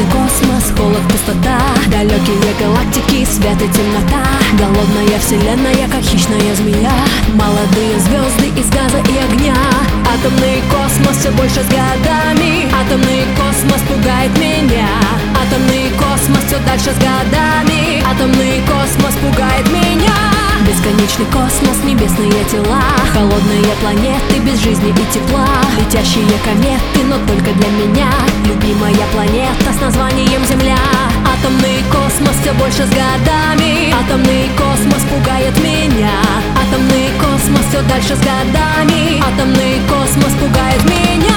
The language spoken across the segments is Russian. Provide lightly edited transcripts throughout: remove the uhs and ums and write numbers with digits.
Бесконечный космос, холод, пустота, далекие галактики, свет и темнота. Голодная вселенная, как хищная змея. Молодые звезды из газа и огня. Атомный космос все больше с годами. Атомный космос пугает меня. Атомный космос все дальше с годами. Атомный космос пугает меня. Бесконечный космос, небесные тела, холодные планеты без жизни и тепла. Летящие кометы, но только для меня. Любимая планета с названием Земля. Атомный космос все больше с годами. Атомный космос пугает меня. Атомный космос все дальше с годами. Атомный космос пугает меня.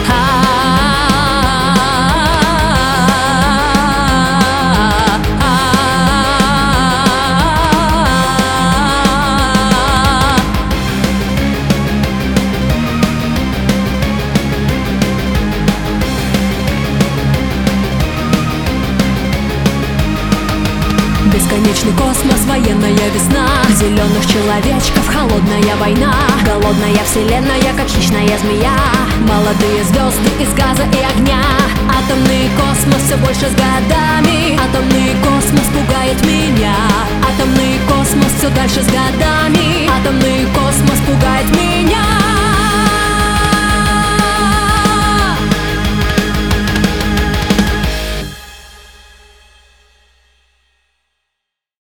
Бесконечный космос, военная весна. Зеленых человечков, холодная война. Голодная вселенная, как хищная змея. Молодые звезды из газа и огня. Атомный космос все больше с годами. Атомный космос пугает меня. Атомный космос все дальше с годами.